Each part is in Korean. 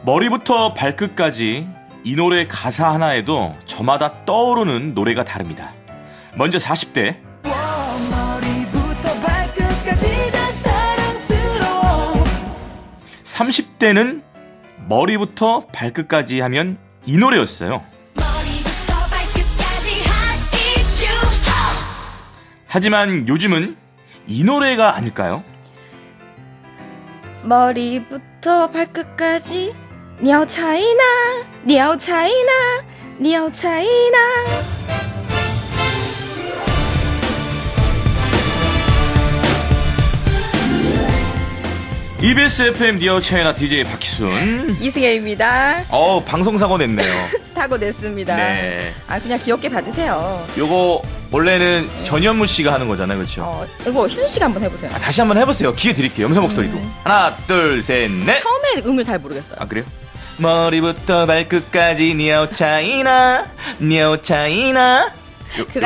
머리부터 발끝까지 이 노래 가사 하나에도 저마다 떠오르는 노래가 다릅니다. 먼저 40대. 머리부터 발끝까지 다 사랑스러워. 30대는 머리부터 발끝까지 하면 이 노래였어요. 머리부터 발끝까지 hot issue. 하지만 요즘은 이 노래가 아닐까요? 머리부터 발끝까지 냐오 차이나 냐오 차이나 냐오 차이나. EBS FM 니어 차이나 DJ 박희순 이승혜입니다. 방송 사고 냈네요. 사고 냈습니다. 네. 그냥 귀엽게 봐주세요. 요거 원래는 전현무 씨가 하는 거잖아요, 그렇죠? 이거 희순 씨가 한번 해보세요. 다시 한번 해보세요. 기회 드릴게요. 음성 목소리로. 하나, 둘, 셋, 넷. 처음에 음을 잘 모르겠어요. 그래요? 머리부터 발끝까지 니아오 차이나 니아오 차이나. 그거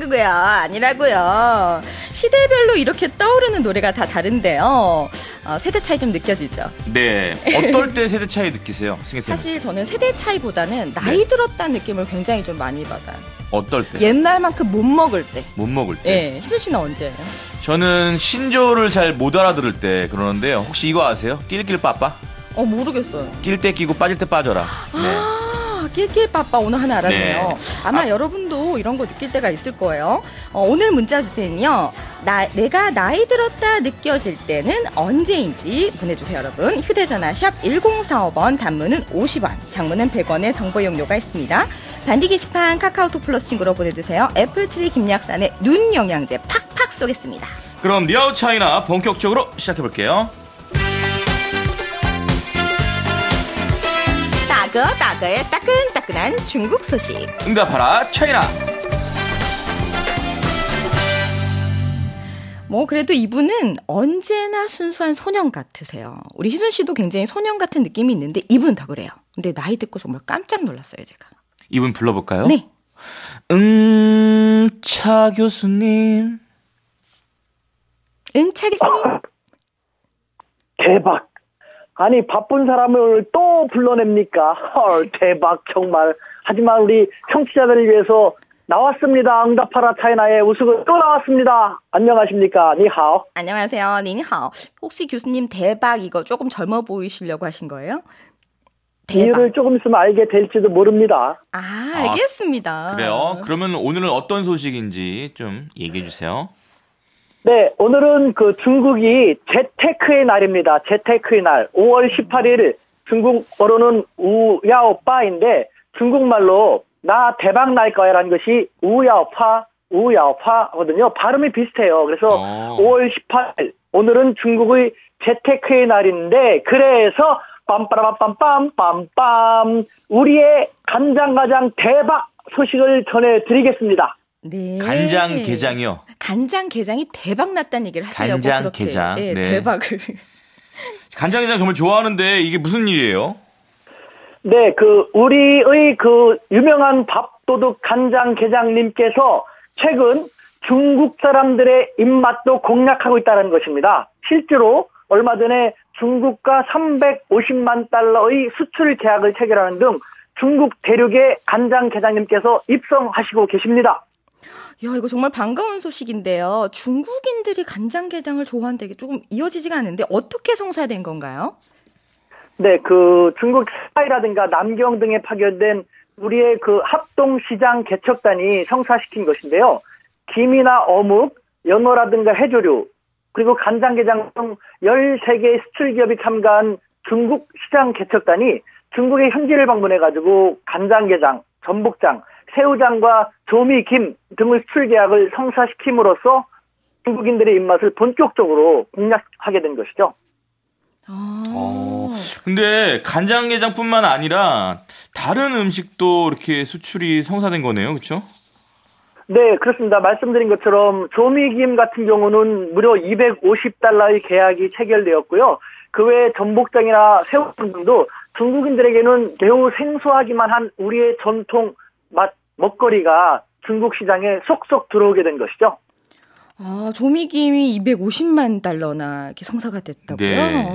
아니라고요. 시대별로 이렇게 떠오르는 노래가 다 다른데요. 세대 차이 좀 느껴지죠? 네. 어떨 때 세대 차이 느끼세요, 승혜 쌤? 사실 저는 세대 차이보다는 나이 들었다는 느낌을 굉장히 좀 많이 받아요. 어떨 때? 옛날만큼 못 먹을 때. 못 먹을 때? 네. 희순 씨는 언제예요? 저는 신조를 잘 못 알아들을 때 그러는데요. 혹시 이거 아세요? 낄낄 빠빠? 모르겠어요. 낄 때 끼고 빠질 때 빠져라. 네. 낄낄빠빠 오늘 하나 알았네요. 네. 아마 여러분도 이런 거 느낄 때가 있을 거예요. 오늘 문자 주제는요. 내가 나이 들었다 느껴질 때는 언제인지 보내주세요, 여러분. 휴대전화 샵 1045번, 단문은 50원, 장문은 100원의 정보 이용료가 있습니다. 반디 게시판 카카오톡 플러스 친구로 보내주세요. 애플트리 김약산의 눈 영양제 팍팍 쏘겠습니다. 그럼 니아우 차이나 본격적으로 시작해볼게요. 따그의 따끈따끈한 중국 소식. 응답하라 차이나. 그래도 이분은 언제나 순수한 소년 같으세요. 우리 희순 씨도 굉장히 소년 같은 느낌이 있는데 이분은 더 그래요. 근데 나이 듣고 정말 깜짝 놀랐어요, 제가. 이분 불러볼까요? 네. 차 교수님. 차 교수님. 대박. 아니 바쁜 사람을 또 불러냅니까? 헐 대박 정말. 하지만 우리 청취자들을 위해서 나왔습니다. 응답하라 차이나의 우승은 또 나왔습니다. 안녕하십니까? 니하오. 안녕하세요. 니하오. 혹시 교수님 대박 이거 조금 젊어 보이시려고 하신 거예요? 대박. 이유를 조금 있으면 알게 될지도 모릅니다. 알겠습니다. 그래요? 그러면 오늘은 어떤 소식인지 좀 얘기해 주세요. 네, 오늘은 중국이 재테크의 날입니다. 재테크의 날. 5월 18일 중국어로는 우야오빠인데 중국말로 나 대박 날 거야라는 것이 우야오파거든요. 발음이 비슷해요. 그래서 5월 18일 오늘은 중국의 재테크의 날인데 그래서 빰빠라빰빰빰빰빰 우리의 간장가장 대박 소식을 전해드리겠습니다. 네. 간장게장이요? 간장게장이 대박 났다는 얘기를 하시려고 간장게장. 그렇게 네. 대박을. 간장게장 정말 좋아하는데 이게 무슨 일이에요? 네, 우리의 유명한 밥도둑 간장게장님께서 최근 중국 사람들의 입맛도 공략하고 있다는 것입니다. 실제로 얼마 전에 중국과 350만 달러의 수출 계약을 체결하는 등 중국 대륙의 간장게장님께서 입성하시고 계십니다. 야, 이거 정말 반가운 소식인데요. 중국인들이 간장게장을 좋아한다는 게 조금 이어지지가 않는데 어떻게 성사된 건가요? 네, 중국 스파이라든가 남경 등에 파견된 우리의 합동시장 개척단이 성사시킨 것인데요. 김이나 어묵, 연어라든가 해조류, 그리고 간장게장 등 13개의 수출기업이 참가한 중국 시장 개척단이 중국의 현지를 방문해가지고 간장게장, 전복장, 새우장과 조미김 등의 수출 계약을 성사시킴으로써 중국인들의 입맛을 본격적으로 공략하게 된 것이죠. 근데 간장게장뿐만 아니라 다른 음식도 이렇게 수출이 성사된 거네요, 그렇죠? 네, 그렇습니다. 말씀드린 것처럼 조미김 같은 경우는 무려 250달러의 계약이 체결되었고요. 그 외에 전복장이나 새우장 등도 중국인들에게는 매우 생소하기만 한 우리의 전통 먹거리가 중국 시장에 쏙쏙 들어오게 된 것이죠. 조미김이 250만 달러나 이렇게 성사가 됐다고요? 네.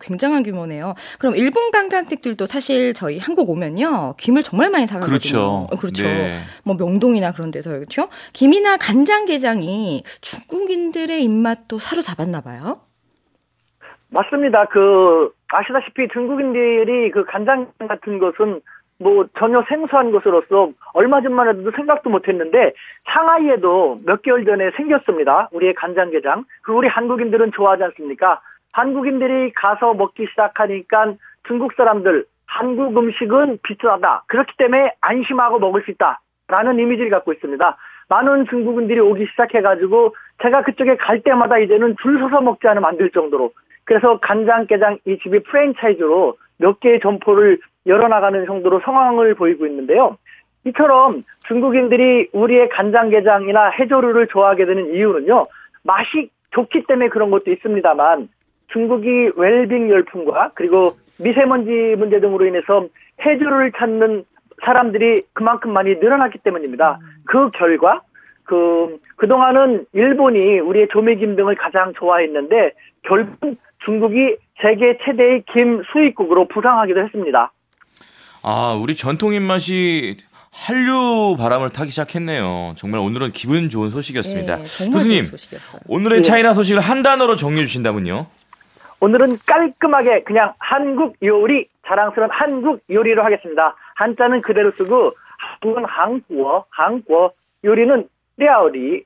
굉장한 규모네요. 그럼 일본 관광객들도 사실 저희 한국 오면요. 김을 정말 많이 사가거든요. 그렇죠. 그렇죠. 네. 뭐 명동이나 그런 데서 그렇죠. 김이나 간장게장이 중국인들의 입맛도 사로잡았나 봐요. 맞습니다. 아시다시피 중국인들이 간장 같은 것은 뭐 전혀 생소한 것으로서 얼마 전만 해도 생각도 못했는데 상하이에도 몇 개월 전에 생겼습니다. 우리의 간장게장. 우리 한국인들은 좋아하지 않습니까? 한국인들이 가서 먹기 시작하니까 중국 사람들 한국 음식은 비싸다. 그렇기 때문에 안심하고 먹을 수 있다라는 이미지를 갖고 있습니다. 많은 중국인들이 오기 시작해가지고 제가 그쪽에 갈 때마다 이제는 줄 서서 먹지 않으면 안 될 정도로 그래서 간장게장 이 집이 프랜차이즈로 몇 개의 점포를 열어나가는 정도로 상황을 보이고 있는데요. 이처럼 중국인들이 우리의 간장게장이나 해조류를 좋아하게 되는 이유는요. 맛이 좋기 때문에 그런 것도 있습니다만 중국이 웰빙 열풍과 그리고 미세먼지 문제 등으로 인해서 해조류를 찾는 사람들이 그만큼 많이 늘어났기 때문입니다. 그 결과 그동안은 일본이 우리의 조미김 등을 가장 좋아했는데 결국 중국이 세계 최대의 김 수입국으로 부상하기도 했습니다. 아, 우리 전통 입맛이 한류 바람을 타기 시작했네요. 정말 오늘은 기분 좋은 소식이었습니다. 네, 정말 교수님, 좋은 소식이었어요. 오늘의 네. 차이나 소식을 한 단어로 정리해 주신다면요? 오늘은 깔끔하게 그냥 한국 요리, 자랑스러운 한국 요리로 하겠습니다. 한자는 그대로 쓰고 한국은 한국어, 요리는 랴오리,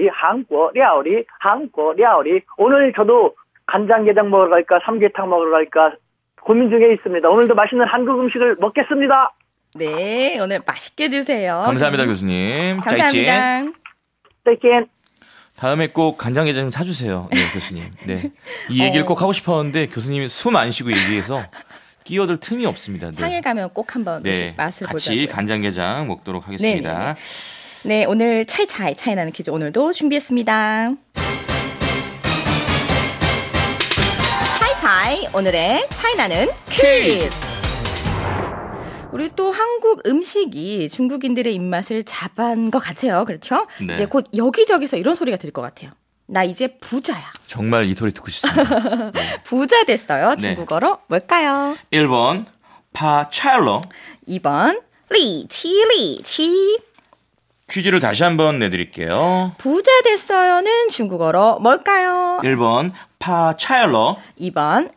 한국어, 랴오리. 오늘 저도 간장게장 먹으러 갈까, 삼계탕 먹으러 갈까 고민 중에 있습니다. 오늘도 맛있는 한국 음식을 먹겠습니다. 네, 오늘 맛있게 드세요. 감사합니다, 교수님. 감사합니다. 땡. 다음에 꼭 간장게장 좀 사주세요. 네, 교수님. 네. 이 얘기를 꼭 하고 싶었는데 교수님이 숨 안 쉬고 얘기해서 끼어들 틈이 없습니다. 네. 상해 가면 꼭 한번 네. 맛을 같이 보자고요. 간장게장 먹도록 하겠습니다. 네네네. 네, 오늘 차이 나는 퀴즈 오늘도 준비했습니다. 차이 오늘의 차이 나는 퀴즈. 우리 또 한국 음식이 중국인들의 입맛을 잡은 것 같아요. 그렇죠? 네. 이제 곧 여기저기서 이런 소리가 들릴 것 같아요. 나 이제 부자야. 정말 이 소리 듣고 싶습니다. 부자 됐어요. 네. 중국어로 뭘까요? 1번 파차일러. 2번 리치. 퀴즈를 다시 한번 내드릴게요. 부자 됐어요는 중국어로 뭘까요? 1번 파차일러. 2번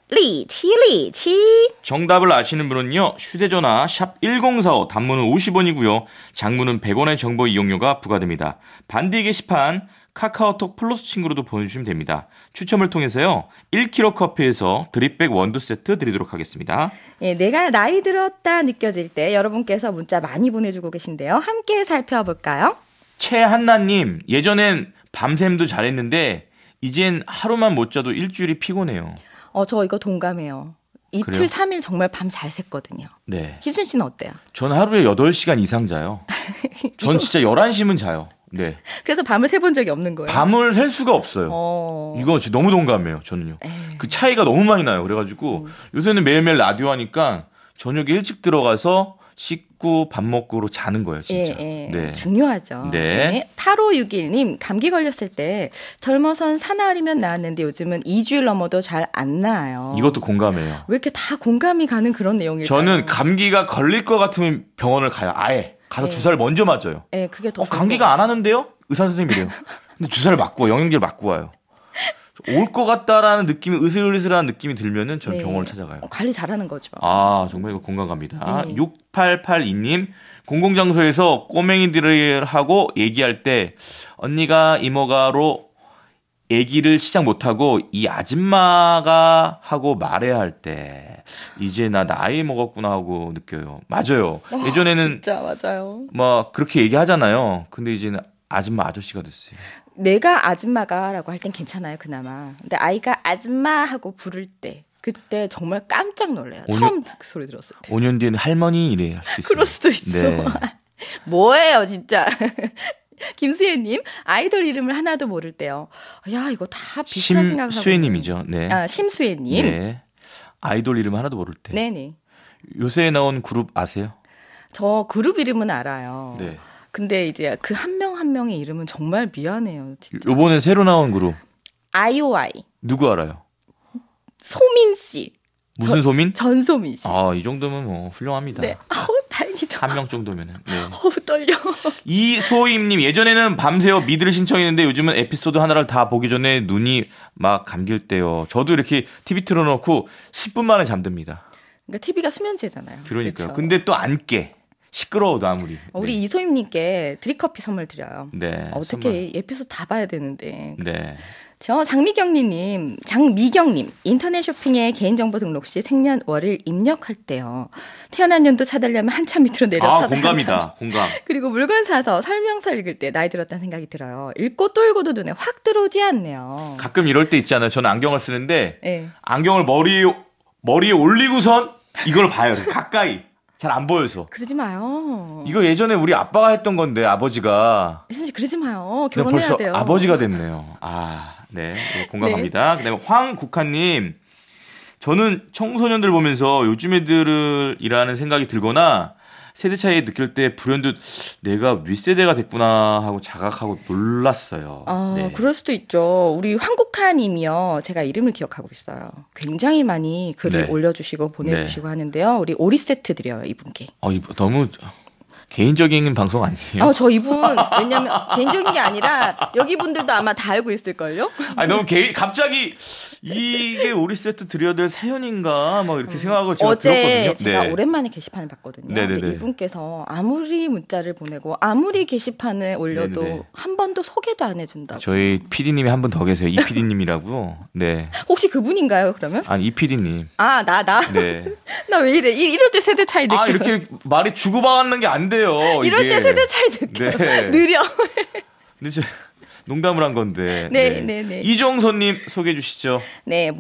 리치. 정답을 아시는 분은요. 휴대전화 샵 1045 단문은 50원이고요. 장문은 100원의 정보 이용료가 부과됩니다. 반디 게시판 카카오톡 플러스 친구로도 보내주시면 됩니다. 추첨을 통해서요. 1kg 커피에서 드립백 원두 세트 드리도록 하겠습니다. 예, 내가 나이 들었다 느껴질 때 여러분께서 문자 많이 보내주고 계신데요. 함께 살펴볼까요? 최한나님, 예전엔 밤샘도 잘했는데 이젠 하루만 못 자도 일주일이 피곤해요. 저 이거 동감해요. 이틀, 그래요? 3일 정말 밤 잘 샜거든요. 네. 희순 씨는 어때요? 전 하루에 8시간 이상 자요. 전 진짜 11시면 자요. 네. 그래서 밤을 새본 적이 없는 거예요. 밤을 셀 수가 없어요. 이거 진짜 너무 동감해요, 저는요. 에이. 그 차이가 너무 많이 나요. 그래가지고 요새는 매일매일 라디오 하니까 저녁에 일찍 들어가서 씻고 밥 먹고로 자는 거예요, 진짜. 예. 네. 중요하죠. 네. 8561님, 감기 걸렸을 때 젊어선 사나흘이면 나았는데 요즘은 2주일 넘어도 잘 안 나아요. 이것도 공감해요. 왜 이렇게 다 공감이 가는 그런 내용일까요? 저는 감기가 걸릴 것 같으면 병원을 가요. 아예. 가서 네. 주사를 먼저 맞아요. 네, 그게 더 좋은 감기가 안 하는데요? 의사 선생님이래요. 근데 주사를 맞고 와요. 영양제를 맞고 와요. 올 것 같다라는 느낌이 으슬으슬한 느낌이 들면은 전 네. 병원을 찾아가요. 관리 잘하는 거죠. 아, 정말 이거 공감 갑니다. 네. 6882님, 공공장소에서 꼬맹이들하고 얘기할 때 언니가 이모가로 얘기를 시작 못하고 이 아줌마가 하고 말해야 할 때 이제 나 나이 먹었구나 하고 느껴요. 맞아요. 예전에는 진짜 맞아요. 막 그렇게 얘기하잖아요. 근데 이제는 아줌마 아저씨가 됐어요. 내가 아줌마가라고 할 땐 괜찮아요, 그나마. 근데 아이가 아줌마 하고 부를 때 그때 정말 깜짝 놀래요. 처음 그 소리 들었을 때. 5년 뒤에는 할머니 이래 할 수 있어요. 그럴 수도 있어. 네. 뭐예요, 진짜. 김수혜님, 아이돌 이름을 하나도 모를 때요. 야, 이거 다 비슷한 생각하고. 심수혜님이죠. 네. 아, 심수혜님. 네. 아이돌 이름 하나도 모를 때. 네네. 요새 나온 그룹 아세요? 저 그룹 이름은 알아요. 네. 근데 이제 그 한 명 한 명의 이름은 정말 미안해요. 진짜. 요번에 새로 나온 그룹 IOI. 누구 알아요? 소민 씨. 무슨 소민? 전소민 씨. 이 정도면 뭐 훌륭합니다. 네. 다행이다. 한 명 정도면은. 네. 떨려. 이소임님, 예전에는 밤새워 미드를 신청했는데 요즘은 에피소드 하나를 다 보기 전에 눈이 막 감길 때요. 저도 이렇게 TV 틀어놓고 10분 만에 잠듭니다. 그러니까 TV가 수면제잖아요. 그러니까요. 그렇죠? 근데 또 안 깨. 시끄러워도 아무리. 우리 네. 이소임님께 드립커피 선물 드려요. 네. 어떻게 에피소드 다 봐야 되는데. 네. 장미경님, 인터넷 쇼핑에 개인정보 등록 시 생년월일 입력할 때요. 태어난 연도 찾으려면 한참 밑으로 내려 찾아야 공감이다. 공감. 그리고 물건 사서 설명서 읽을 때 나이 들었다는 생각이 들어요. 읽고 또 읽어도 눈에 확 들어오지 않네요. 가끔 이럴 때 있잖아요. 저는 안경을 쓰는데 네. 안경을 머리에 올리고선 이걸 봐요. 가까이. 잘 안 보여서. 그러지 마요. 이거 예전에 우리 아빠가 했던 건데 아버지가. 혜선 씨 그러지 마요. 근데 결혼해야 벌써 돼요. 아버지가 됐네요. 네. 공감합니다. 네. 그다음에 황국한님. 저는 청소년들 보면서 요즘 애들이라는 생각이 들거나 세대 차이 느낄 때 불현듯 내가 윗세대가 됐구나 하고 자각하고 놀랐어요. 네. 그럴 수도 있죠. 우리 황국하님이요. 제가 이름을 기억하고 있어요. 굉장히 많이 글을 네. 올려주시고 보내주시고 하는데요. 우리 오리 세트 드려요, 이분께. 이거 너무 개인적인 방송 아니에요? 저 이분 왜냐면 개인적인 게 아니라 여기 분들도 아마 다 알고 있을걸요? 너무 갑자기 이게 우리 세트 드려야 될 사연인가 막 이렇게 생각하고 제가 어제 들었거든요. 제가 네. 오랜만에 게시판을 봤거든요. 네네네. 근데 이분께서 아무리 문자를 보내고 아무리 게시판에 올려도 네네네. 한 번도 소개도 안 해준다고. 저희 PD님이 한 분 더 계세요. 이 PD님이라고. 네. 혹시 그분인가요, 그러면? 아니 이 PD님. 나. 네. 나 왜 이래? 이럴 때 세대 차이 느껴. 이렇게 말이 주고받는 게 안 돼요. 이럴 이게. 때 세대 차이 느껴. 네. 느려. 근데 농담을 한 건데. 네. 이종선님 소개해 주시죠. 네,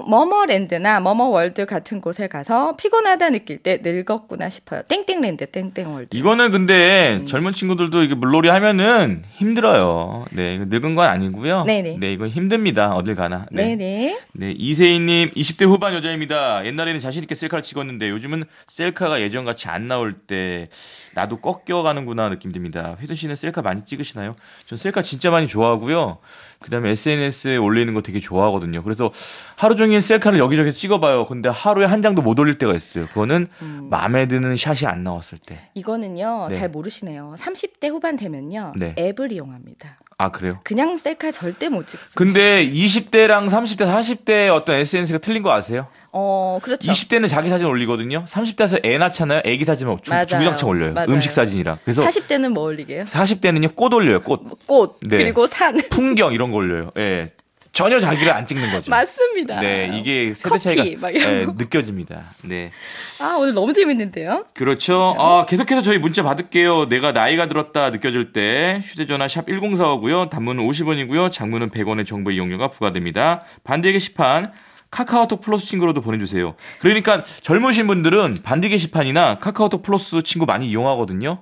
머머랜드나 머머월드 같은 곳에 가서 피곤하다 느낄 때 늙었구나 싶어요. 땡땡랜드, 땡땡월드. 이거는 근데 젊은 친구들도 이게 물놀이 하면은 힘들어요. 네, 이거 늙은 건 아니고요. 네네. 네, 이건 힘듭니다. 어딜 가나. 네네. 네, 이세희님 20대 후반 여자입니다. 옛날에는 자신 있게 셀카를 찍었는데 요즘은 셀카가 예전같이 안 나올 때 나도 꺾여가는구나 느낌 듭니다. 혜선 씨는 셀카 많이 찍으시나요? 전 셀카 진짜 많이 좋아하고요. 그다음에 SNS에 올리는 거 되게 좋아하거든요. 그래서 하루 종일 셀카를 여기저기 찍어봐요. 근데 하루에 한 장도 못 올릴 때가 있어요. 그거는 마음에 드는 샷이 안 나왔을 때. 이거는요, 네. 잘 모르시네요. 30대 후반 되면요, 네. 앱을 이용합니다. 그래요? 그냥 셀카 절대 못 찍습니다. 근데 20대랑 30대, 40대의 어떤 SNS가 틀린 거 아세요? 그렇죠. 20대는 자기 사진 올리거든요. 30대에서 애 낳잖아요. 애기 사진은 맞아요. 주구장창 올려요. 맞아요. 음식 사진이랑. 그래서 40대는 뭐 올리게요? 40대는요. 꽃 올려요. 꽃. 꽃, 네. 그리고 산. 풍경 이런 거 올려요. 예. 전혀 자기를 안 찍는 거죠. 맞습니다. 네, 이게 세대 커피, 차이가 막 이런 거. 느껴집니다. 네. 오늘 너무 재밌는데요? 그렇죠. 계속해서 저희 문자 받을게요. 내가 나이가 들었다 느껴질 때 휴대전화 샵 1045고요. 단문은 50원이고요. 장문은 100원의 정보 이용료가 부과됩니다. 반대 게시판 카카오톡 플러스 친구로도 보내주세요. 그러니까 젊으신 분들은 반대 게시판이나 카카오톡 플러스 친구 많이 이용하거든요.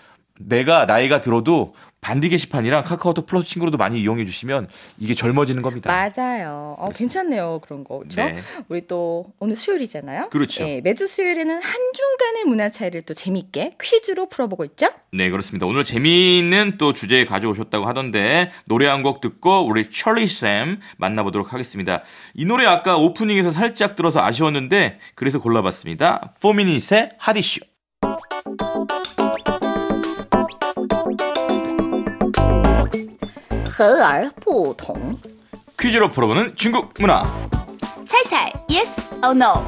내가 나이가 들어도 반디 게시판이랑 카카오톡 플러스 친구로도 많이 이용해 주시면 이게 젊어지는 겁니다. 맞아요. 괜찮네요. 그런 거. 그렇죠? 네. 우리 또 오늘 수요일이잖아요. 그렇죠. 네, 매주 수요일에는 한중간의 문화 차이를 또 재밌게 퀴즈로 풀어보고 있죠? 네, 그렇습니다. 오늘 재미있는 또 주제 가져오셨다고 하던데 노래 한 곡 듣고 우리 찰리쌤 만나보도록 하겠습니다. 이 노래 아까 오프닝에서 살짝 들어서 아쉬웠는데 그래서 골라봤습니다. 4미닛의 핫이슈. 허而不同 퀴즈로 풀어보는 중국 문화. 猜猜 yes or no.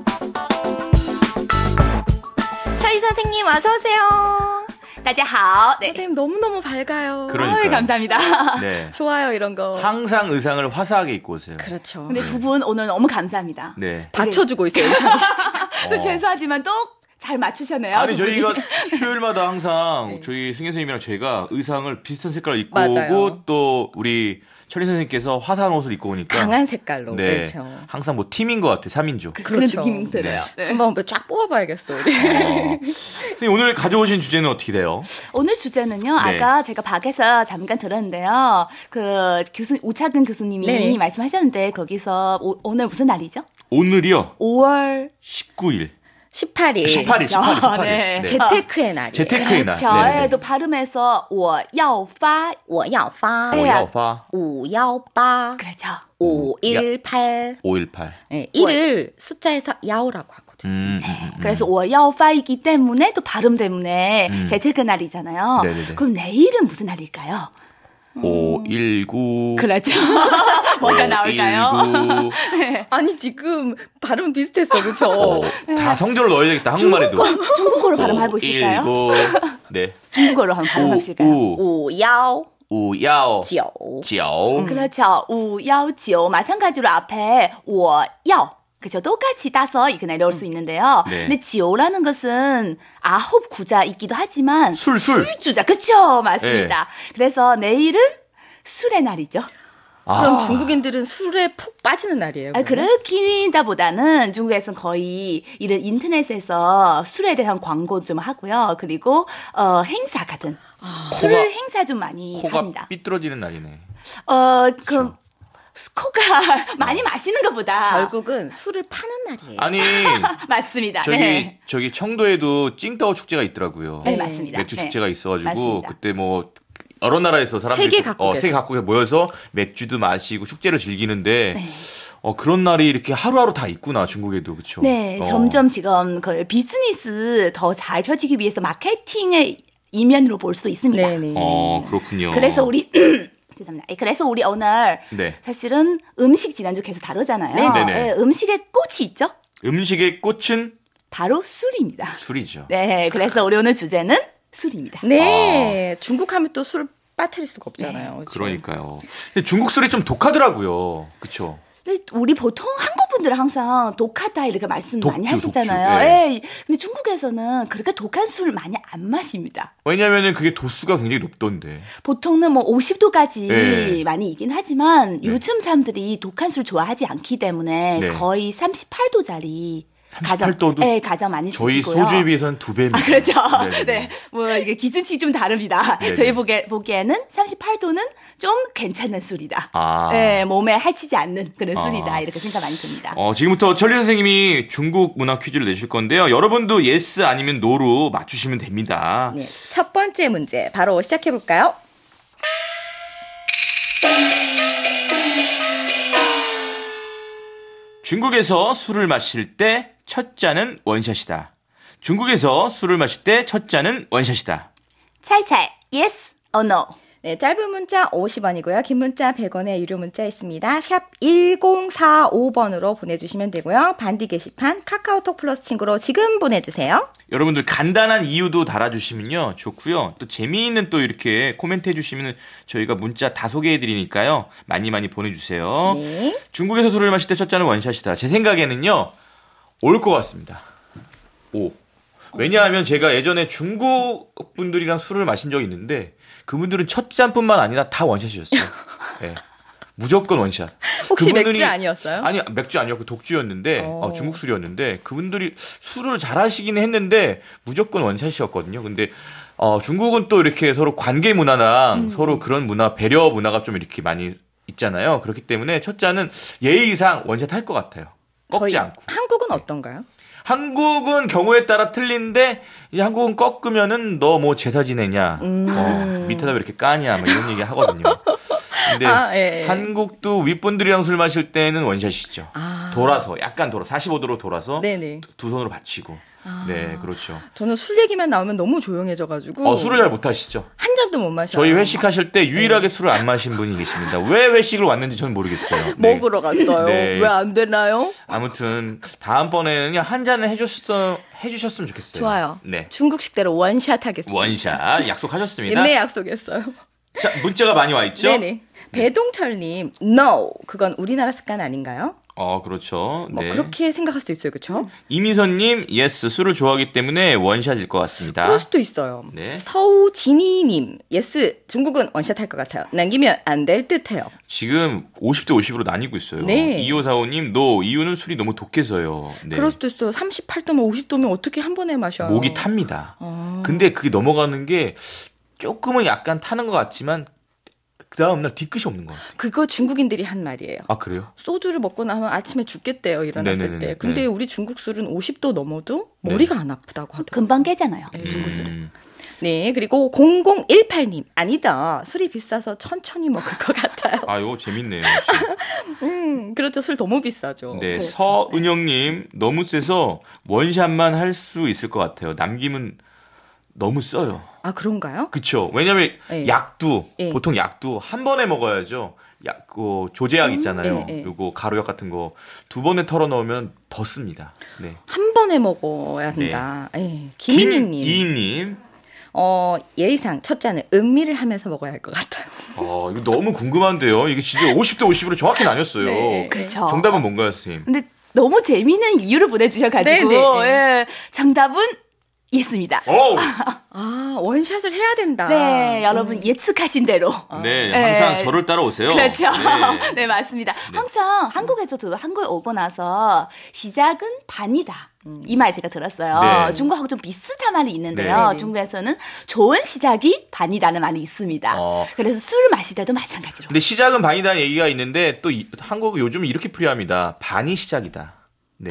차이 선생님 어서 오세요. 大家好. 네. 선생님 너무너무 밝아요. 그러니까요. 감사합니다. 네. 좋아요 이런 거. 항상 의상을 화사하게 입고 오세요. 그렇죠. 근데 두 분 오늘 너무 감사합니다. 네. 받쳐주고 있어요. 죄송하지만 또 잘 맞추셨네요. 아니 두 분이. 저희가 수요일마다 항상 저희 승혜 선생님이랑 저희가 의상을 비슷한 색깔을 입고 맞아요. 오고 또 우리 철리 선생님께서 화사한 옷을 입고 오니까 강한 색깔로. 네. 그렇죠. 항상 뭐 팀인 것 같아. 3인조. 그런 그렇죠. 느낌이 들어요. 네. 한번 쫙 뽑아봐야겠어 우리. 선생님 오늘 가져오신 주제는 어떻게 돼요? 오늘 주제는요. 네. 아까 제가 밖에서 잠깐 들었는데요. 우창근 교수님이 네. 말씀하셨는데 거기서 오늘 무슨 날이죠? 오늘이요. 5월 19일. 18일. 18일. 네. 재테크의 날이에요. 재테크의 날. 그렇죠. 네네네. 또 발음해서 我要发我要发 네. 我要发 518 그렇죠. 518 518. 네, 1을 숫자에서 야오라고 하거든요. 그래서 我要发이기 때문에 또 발음 때문에 재테크 날이잖아요. 네네네. 그럼 내일은 무슨 날일까요? 519. 그렇죠. 뭐가 나올까요? 519. 아니 지금 발음 비슷했어, 그렇죠? 다 성조를 넣어야 되겠다. 한국말에도. 중국어로 발음해 보실까요? 519. 네. 중국어로 한번 발음해 보실까요? 519 519. 그렇죠. 519 마찬가지로 앞에 我要 그죠. 똑같이 따서 이렇게 넣을 수 있는데요. 네. 근데 지오라는 것은 아홉 구자 있기도 하지만 술. 술주자. 그렇죠. 맞습니다. 그래서 내일은 술의 날이죠. 그럼 중국인들은 술에 푹 빠지는 날이에요. 아, 그러면? 그렇긴다보다는 중국에서는 거의 이런 인터넷에서 술에 대한 광고 좀 하고요. 그리고 행사 같은 술 코가- 행사 좀 많이 코가 합니다. 삐뚤어지는 날이네. 그 코가 많이 마시는 것보다 결국은 술을 파는 날이에요. 아니, 맞습니다. 저기 청도에도 찡따오 축제가 있더라고요. 네, 맞습니다. 맥주 네. 축제가 있어가지고 맞습니다. 그때 뭐 여러 나라에서 사람들이 세계 각국에서. 세계 각국에 모여서 맥주도 마시고 축제를 즐기는데 네. 그런 날이 이렇게 하루하루 다 있구나 중국에도 그렇죠. 네, 점점 지금 그 비즈니스 더 잘 펴지기 위해서 마케팅의 이면으로 볼 수 있습니다. 네네. 그렇군요. 그래서 우리 죄송합니다. 그래서 우리 오늘 네. 사실은 음식 지난주 계속 다루잖아요. 네네네. 네, 음식의 꽃이 있죠? 음식의 꽃은 바로 술입니다. 술이죠. 네, 그래서 우리 오늘 주제는 술입니다. 네. 중국 하면 또 술 빠뜨릴 수가 없잖아요. 그렇죠? 그러니까요. 근데 중국 술이 좀 독하더라고요. 그렇죠. 근데 우리 보통 한국 분들은 항상 독하다 이렇게 말씀 많이 독주, 하시잖아요. 독주, 예. 근데 중국에서는 그렇게 독한 술 많이 안 마십니다. 왜냐면은 그게 도수가 굉장히 높던데. 보통은 뭐 50도까지 네. 많이 이긴 하지만 요즘 사람들이 독한 술 좋아하지 않기 때문에 네. 거의 38도짜리 38도 도 네, 가장 많이 저희 즐기고요. 소주에 비해서는 2배입니다. 그렇죠. 네네네. 네. 뭐 이게 기준치 좀 다릅니다. 네네. 저희 보기에는 38도는 좀 괜찮은 술이다. 아. 네, 몸에 해치지 않는 그런 아. 술이다. 이렇게 생각 많이 듭니다. 지금부터 천리 선생님이 중국 문화 퀴즈를 내실 건데요. 여러분도 예스 아니면 노로 맞추시면 됩니다. 네. 첫 번째 문제 바로 시작해 볼까요? 중국에서 술을 마실 때 첫 잔은 원샷이다. 중국에서 술을 마실 때 첫 잔은 원샷이다. 차이차이, yes or no? 네, 짧은 문자 50원이고요. 긴 문자 100원의 유료 문자 있습니다. 샵 1045번으로 보내주시면 되고요. 반디 게시판 카카오톡 플러스 친구로 지금 보내주세요. 여러분들 간단한 이유도 달아주시면요 좋고요. 또 재미있는 또 이렇게 코멘트 해주시면 저희가 문자 다 소개해드리니까요. 많이 보내주세요. 네. 중국에서 술을 마실 때 첫 잔은 원샷이다. 제 생각에는요. 올 것 같습니다. 오. 왜냐하면 제가 예전에 중국 분들이랑 술을 마신 적이 있는데 그분들은 첫 잔뿐만 아니라 다 원샷이었어요. 네. 무조건 원샷. 혹시 그분들이- 맥주 아니었어요? 아니 맥주 아니었고 독주였는데 중국 술이었는데 그분들이 술을 잘하시긴 했는데 무조건 원샷이었거든요. 근데 중국은 또 이렇게 서로 관계 문화랑 서로 그런 문화 배려 문화가 좀 이렇게 많이 있잖아요. 그렇기 때문에 첫 잔은 예의상 원샷 할 것 같아요. 꺾지 저희 않고. 한국은 어떤가요? 한국은 경우에 따라 틀린데 이제 한국은 꺾으면은 너 뭐 제사 지내냐, 밑에다 왜 이렇게 까냐, 뭐 이런 얘기 하거든요. 근데 예. 한국도 윗분들이랑 술 마실 때는 원샷이죠. 아. 돌아서 약간 45도로 돌아서 네네. 두 손으로 받치고. 네, 그렇죠. 저는 술 얘기만 나오면 너무 조용해져가지고 술을 잘 못 하시죠. 한 잔도 못 마셔요. 저희 회식하실 때 유일하게 술을 안 마신 분이 계십니다. 왜 회식을 왔는지 저는 모르겠어요. 네. 먹으러 갔어요. 네. 왜 안 되나요? 아무튼 다음번에는 그냥 한 잔을 해주셨으면 좋겠어요. 좋아요. 네. 중국식대로 원샷 하겠습니다. 원샷 약속하셨습니다. 네, 약속했어요. 자, 문자가 많이 와 있죠? 네네. 배동철님, no. 그건 우리나라 습관 아닌가요? 그렇죠. 뭐 네. 그렇게 생각할 수도 있어요, 그렇죠? 이미선님, yes, 술을 좋아하기 때문에 원샷일 것 같습니다. 그럴 수도 있어요. 네. 서우진이님, yes. 중국은 원샷 할 것 같아요. 남기면 안 될 듯해요. 지금 50대 50으로 나뉘고 있어요. 네. 2545님, no. 이유는 술이 너무 독해서요. 네. 그럴 수도 있어요. 38도면 50도면 어떻게 한 번에 마셔요? 목이 탑니다. 근데 그게 넘어가는 게 조금은 약간 타는 것 같지만 그 다음날 뒤끝이 없는 것 같아요. 그거 중국인들이 한 말이에요. 아, 그래요? 소주를 먹고 나면 아침에 죽겠대요, 일어났을 네네네네. 때. 근데 네. 우리 중국 술은 50도 넘어도 머리가 안 아프다고 하더라고요. 금방 깨잖아요. 네, 중국 술은. 음. 네, 그리고 0018님. 아니다. 술이 비싸서 천천히 먹을 것 같아요. 아, 이거 재밌네요. 그렇죠. 술 너무 비싸죠. 네, 그렇죠. 서은영님 너무 세서 원샷만 할 수 있을 것 같아요. 남김은 너무 써요. 아, 그런가요? 그쵸. 왜냐면 네. 약도 네. 보통 약도 한 번에 먹어야죠. 약, 조제약 있잖아요. 네, 네. 요거 가루약 같은 거 두 번에 털어 넣으면 더 씁니다. 네. 한 번에 먹어야 한다. 예. 김인희님. 김이님. 예의상 첫 잔은 음미를 하면서 먹어야 할 것 같아요. 이거 너무 궁금한데요. 이게 진짜 50대 50으로 정확히 나뉘었어요. 네. 그렇죠. 정답은 뭔가요, 선생님? 근데 너무 재미있는 이유를 보내주셔가지고 네네. 예, 정답은 있습니다. 오! 아, 원샷을 해야 된다. 네, 여러분 예측하신 대로. 네, 항상 네. 저를 따라오세요. 그렇죠. 네. 네, 맞습니다. 항상 한국에서도 한국에 오고 나서 시작은 반이다. 이 말 제가 들었어요. 네. 중국하고 좀 비슷한 말이 있는데요. 네. 중국에서는 좋은 시작이 반이라는 말이 있습니다. 그래서 술을 마실 때도 마찬가지로. 근데 시작은 반이라는 얘기가 있는데 또 한국 요즘 이렇게 풀이합니다. 반이 시작이다. 네.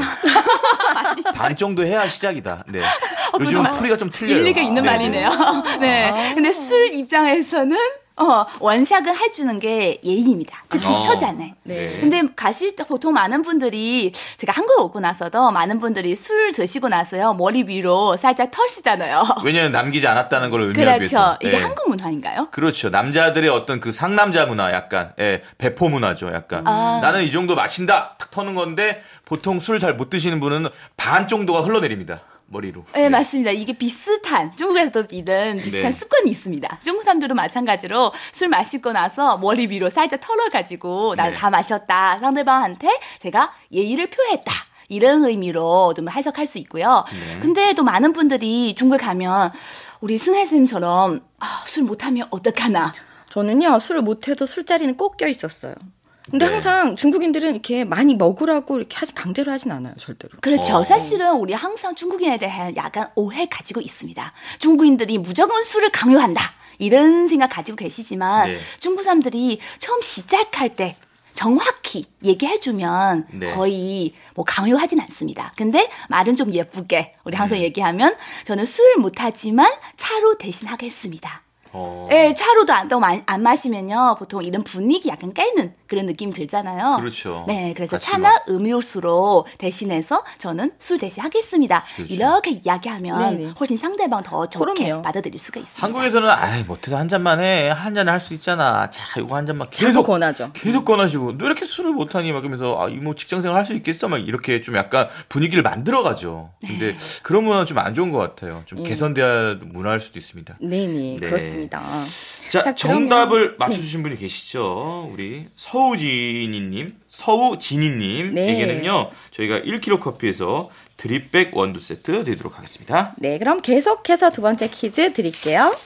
반 정도 해야 시작이다. 네. 요즘은 풀이가 좀 틀려요. 일리가 있는 네, 말이네요. 네. 근데 술 입장에서는 원샷을 해주는 게 예의입니다. 특히 첫 잔에. 네. 근데 가실 때 보통 많은 분들이 제가 한국에 오고 나서도 많은 분들이 술 드시고 나서요 머리 위로 살짝 털시잖아요. 왜냐하면 남기지 않았다는 걸 의미하기 위해서. 그렇죠. 이게 네. 한국 문화인가요? 그렇죠. 남자들의 어떤 그 상남자 문화 약간, 배포 문화죠. 약간. 나는 이 정도 마신다. 탁 터는 건데 보통 술 잘 못 드시는 분은 반 정도가 흘러내립니다. 머리로. 네, 맞습니다. 이게 비슷한 중국에서도 이런 비슷한 네. 습관이 있습니다. 중국 사람들은 마찬가지로 술 마시고 나서 머리 위로 살짝 털어가지고 나 네. 다 마셨다. 상대방한테 제가 예의를 표했다. 이런 의미로 좀 해석할 수 있고요. 네. 근데 또 많은 분들이 중국에 가면 우리 승혜 쌤처럼 술 못하면 어떡하나. 저는요, 술을 못해도 술자리는 꼭 껴 있었어요. 근데 네. 항상 중국인들은 이렇게 많이 먹으라고 이렇게 강제로 하진 않아요, 절대로. 그렇죠. 사실은 우리 항상 중국인에 대한 약간 오해 가지고 있습니다. 중국인들이 무조건 술을 강요한다. 이런 생각 가지고 계시지만 네. 중국 사람들이 처음 시작할 때 정확히 얘기해주면 네. 거의 뭐 강요하진 않습니다. 근데 말은 좀 예쁘게 우리 항상 얘기하면 저는 술 못하지만 차로 대신 하겠습니다. 예, 차로도 안 마시면요 보통 이런 분위기 약간 깨는 그런 느낌이 들잖아요. 그렇죠. 네, 그래서 같이 차나 막. 음료수로 대신해서 저는 술 대신 하겠습니다. 그렇죠. 이렇게 이야기하면 네네. 훨씬 상대방 더 좋게 그럼요. 받아들일 수가 있습니다. 한국에서는 못해서 한 잔만 해. 한 잔을 할 수 있잖아. 자, 이거 한 잔만 자꾸 계속 권하죠. 계속 꺼내시고 너 이렇게 술을 못하니 막 그러면서 이뭐 직장생활 할 수 있겠어 막 이렇게 좀 약간 분위기를 만들어가죠. 근데 그런 문화는 좀 안 좋은 것 같아요. 좀 개선돼야 문화일 수도 있습니다. 네네, 네. 그렇습니다. 자, 자, 정답을 맞춰주신 분이 계시죠. 우리 서우진이님, 서우진이님에게는요 저희가 1kg 커피에서 드립백 원두 세트 드리도록 하겠습니다. 네, 그럼 계속해서 두 번째 퀴즈 드릴게요.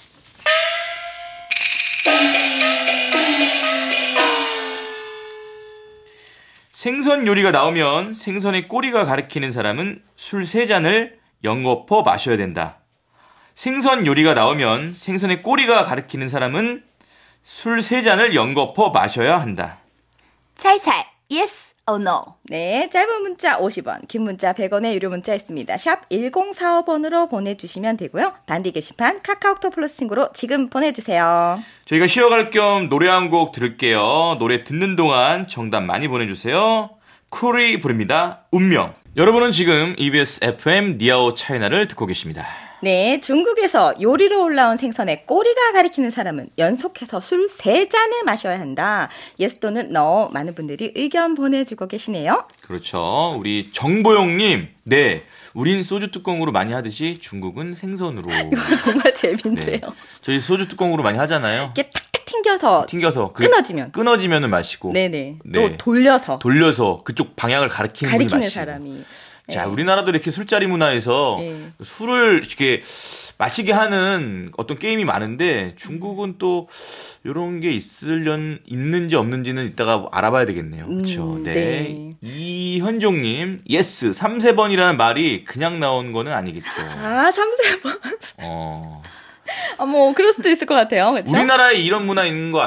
생선 요리가 나오면 생선의 꼬리가 가리키는 사람은 술 3잔을 연거푸 마셔야 된다. 생선 요리가 나오면 생선의 꼬리가 가리키는 사람은 술 3잔을 연거푸 마셔야 한다. 살살 yes or no. 네, 짧은 문자 50원, 긴 문자 100원의 유료 문자 있습니다. 샵 1045번으로 보내주시면 되고요. 반디 게시판 카카오톡 플러스 친구로 지금 보내주세요. 저희가 쉬어갈 겸 노래 한 곡 들을게요. 노래 듣는 동안 정답 많이 보내주세요. 쿨이 부릅니다. 운명. 여러분은 지금 EBS FM 니아오 차이나를 듣고 계십니다. 네, 중국에서 요리로 올라온 생선의 꼬리가 가리키는 사람은 연속해서 술 3잔을 마셔야 한다. 예스 또는 no. 많은 분들이 의견 보내주고 계시네요. 그렇죠. 우리 정보용님, 네. 우린 소주 뚜껑으로 많이 하듯이 중국은 생선으로. 정말 재밌네요. 네. 저희 소주 뚜껑으로 많이 하잖아요. 이렇게 탁탁 튕겨서 튕겨서 끊어지면은 마시고. 네네. 네. 또 돌려서 그쪽 방향을 가리키는 분이 가리키는 마시고. 사람이. 자, 우리나라도 이렇게 술자리 문화에서 네. 술을 이렇게 마시게 하는 어떤 게임이 많은데 중국은 또 이런 게 있는지 없는지는 이따가 알아봐야 되겠네요. 그렇죠. 네. 네. 이현종님, 예스 3, 4번이라는 말이 그냥 나온 거는 아니겠죠. 아, 3, 4번. 어. 뭐 그럴 수도 있을 것 같아요. 그렇죠? 우리나라에 이런 문화 있는 거 아세요?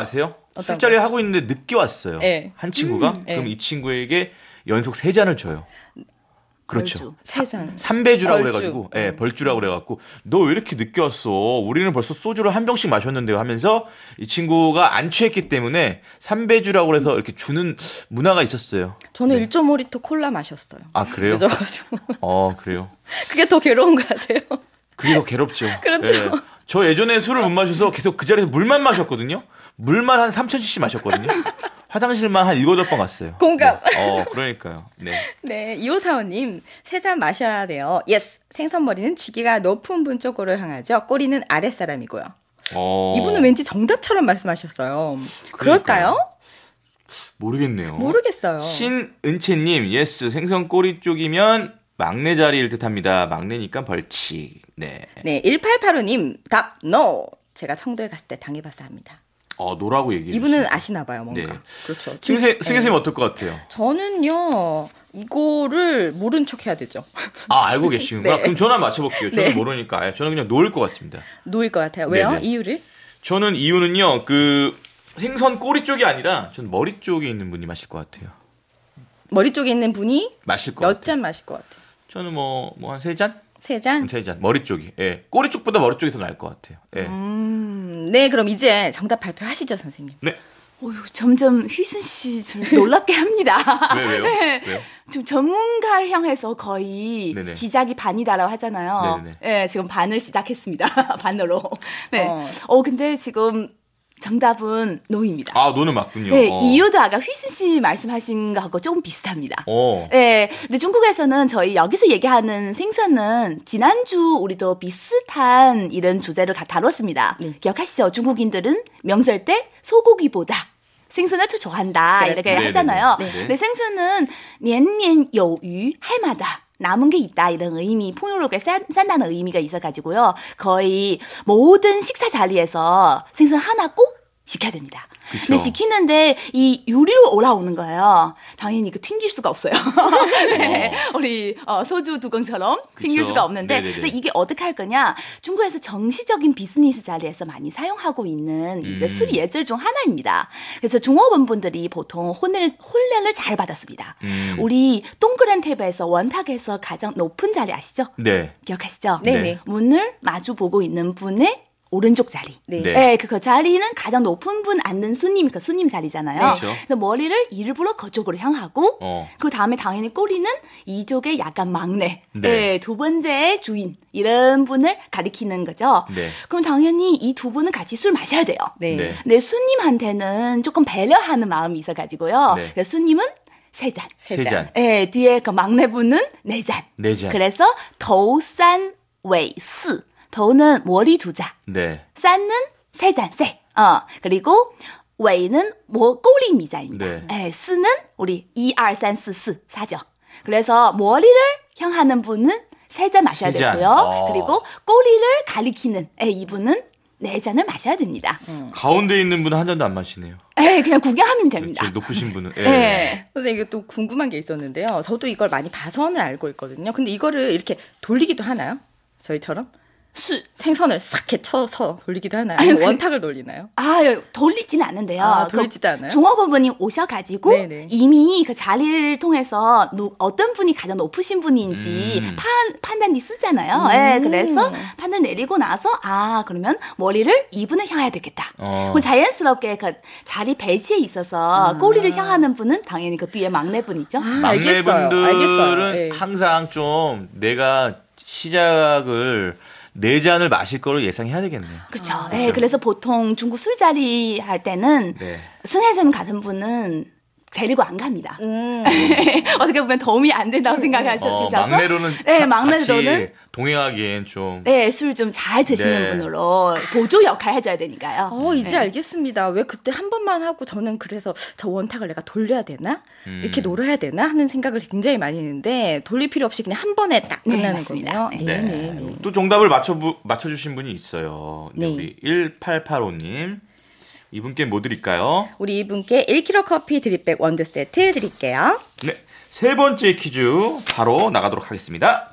술자리 하고 있는데 늦게 왔어요. 네. 한 친구가 그럼 이 친구에게 연속 3잔을 줘요. 그렇죠. 3잔. 3배주라고 그래가지고, 벌주라고 그래갖고, 너 왜 이렇게 늦게 왔어? 우리는 벌써 소주를 한 병씩 마셨는데요 하면서 이 친구가 안 취했기 때문에 3배주라고 그래서 이렇게 주는 문화가 있었어요. 저는 1.5리터 콜라 마셨어요. 아, 그래요? 늦어가지고. 그래요. 그게 더 괴로운 거 아세요? 그게 더 괴롭죠. 그렇죠. 저 예전에 술을 못 마셔서 계속 그 자리에서 물만 마셨거든요. 물만 한 3,000cc 마셨거든요. 화장실만 한 7-8번 갔어요. 공감. 네. 그러니까요. 네. 네, 2545님, 3잔 마셔야 돼요. 예스. 생선머리는 지기가 높은 분 쪽으로 향하죠. 꼬리는 아랫사람이고요. 이분은 왠지 정답처럼 말씀하셨어요. 그럴까요? 모르겠네요. 모르겠어요. 신은채님, 예스. 생선 꼬리 쪽이면 막내 자리일 듯합니다. 막내니까 벌칙. 네. 네, 1885님, 답, no. 제가 청도에 갔을 때 당해봐서 합니다. 노라고 얘기해 이분은 아시나 봐요, 뭔가. 네. 그렇죠. 승혜쌤 어떨 것 같아요? 저는요, 이거를 모른 척 해야 되죠. 알고 계시는구나. 네. 그럼 저는 맞춰볼게요. 저는 네. 모르니까. 저는 그냥 놓을 것 같습니다. 놓일 것 같아요. 왜요? 네네. 이유를? 저는 이유는요, 생선 꼬리 쪽이 아니라, 전 머리 쪽에 있는 분이 마실 것 같아요. 머리 쪽에 있는 분이 마실 것 몇 같아요. 잔 마실 것 같아요? 저는 한 3잔? 3잔? 3잔. 머리 쪽이. 예. 꼬리 쪽보다 머리 쪽이 더 나을 것 같아요. 예. 네, 그럼 이제 정답 발표하시죠, 선생님. 네. 점점 휘순 씨 저를 놀랍게 합니다. 왜요? 네. 왜요? 좀 전문가를 향해서 거의 네네. 시작이 반이다라고 하잖아요. 네네네. 네, 지금 반을 시작했습니다. 반으로. 네. 어. 근데 지금 정답은 노입니다. 노는 맞군요. 네, 이유도 아까 휘순 씨 말씀하신 거하고 조금 비슷합니다. 네, 근데 중국에서는 저희 여기서 얘기하는 생선은 지난주 우리도 비슷한 이런 주제를 다뤘습니다. 네. 기억하시죠? 중국인들은 명절 때 소고기보다 생선을 더 좋아한다 그렇죠. 이렇게 네네네. 하잖아요. 네. 근데 생선은 年年有余 해마다 남은 게 있다 이런 의미, 풍요롭게 산다는 의미가 있어가지고요. 거의 모든 식사 자리에서 생선 하나 꼭 시켜야 됩니다. 그쵸. 근데 시키는데 이 유리로 올라오는 거예요. 당연히 튕길 수가 없어요. 네, 우리 소주 두껑처럼 튕길 그쵸. 수가 없는데 네네네. 근데 이게 어떻게 할 거냐? 중국에서 정식적인 비즈니스 자리에서 많이 사용하고 있는 이제 술 예절 중 하나입니다. 그래서 중업원분들이 보통 혼례를 잘 받았습니다. 우리 동그란 테이블에서 원탁에서 가장 높은 자리 아시죠? 네. 기억하시죠? 네네. 문을 마주 보고 있는 분의 오른쪽 자리. 네. 네. 그 자리는 가장 높은 분 앉는 손님, 손님 자리잖아요. 그렇죠. 그래서 머리를 일부러 그쪽으로 향하고, 그 다음에 당연히 꼬리는 이쪽에 약간 막내, 네. 두 번째 주인, 이런 분을 가리키는 거죠. 네. 그럼 당연히 이 두 분은 같이 술 마셔야 돼요. 네. 네. 내 손님한테는 조금 배려하는 마음이 있어가지고요. 네. 그래서 손님은 3잔. 3잔. 뒤에 그 막내분은 4잔. 4잔. 그래서 đầu三尾四. 더우는 머리 2잔. 네. 싼는 3잔, 쎄. 그리고 웨이는 꼬리 미자입니다. 네. 쓰는 우리 2, 2, 3, 4, 4죠. 그래서 머리를 향하는 분은 3잔 마셔야 3잔. 되고요. 그리고 꼬리를 가리키는 이분은 4잔을 마셔야 됩니다. 가운데 있는 분은 한 잔도 안 마시네요. 그냥 구경하면 됩니다. 제일 높으신 분은. 네. 근데 이게 또 궁금한 게 있었는데요. 저도 이걸 많이 봐서는 알고 있거든요. 근데 이거를 이렇게 돌리기도 하나요? 저희처럼? 생선을 싹 이렇게 쳐서 돌리기도 하나요? 아니면 원탁을 돌리나요? 돌리지는 않는데요. 돌리지도 않아요? 종업원분이 오셔가지고 네네. 이미 그 자리를 통해서 어떤 분이 가장 높으신 분인지 판단이 쓰잖아요. 그래서 판을 내리고 나서 그러면 머리를 이분을 향해야 되겠다. 그럼 자연스럽게 그 자리 배치에 있어서 꼬리를 향하는 분은 당연히 그 뒤에 막내분이죠. 막내분들은 알겠어요. 네. 항상 좀 내가 시작을 4잔을 마실 거를 예상해야 되겠네요. 그렇죠. 그래서 보통 중국 술자리 할 때는 승혜쌤 같은 분은 데리고 안 갑니다. 어떻게 보면 도움이 안 된다고 생각하셔서 막내로는 막내로는 동행하기엔 좀 술 좀 잘 드시는 네. 분으로 보조 역할 해줘야 되니까요. 이제 알겠습니다. 왜 그때 한 번만 하고 저는 그래서 저 원탁을 내가 돌려야 되나? 이렇게 놀아야 되나? 하는 생각을 굉장히 많이 했는데 돌릴 필요 없이 그냥 한 번에 딱 끝나는 맞습니다. 거군요. 네. 또 정답을 맞춰주신 분이 있어요. 네. 우리 1885님. 이분께 뭐 드릴까요? 우리 이분께 1kg 커피 드립백 원두 세트 드릴게요. 네. 세 번째 퀴즈 바로 나가도록 하겠습니다.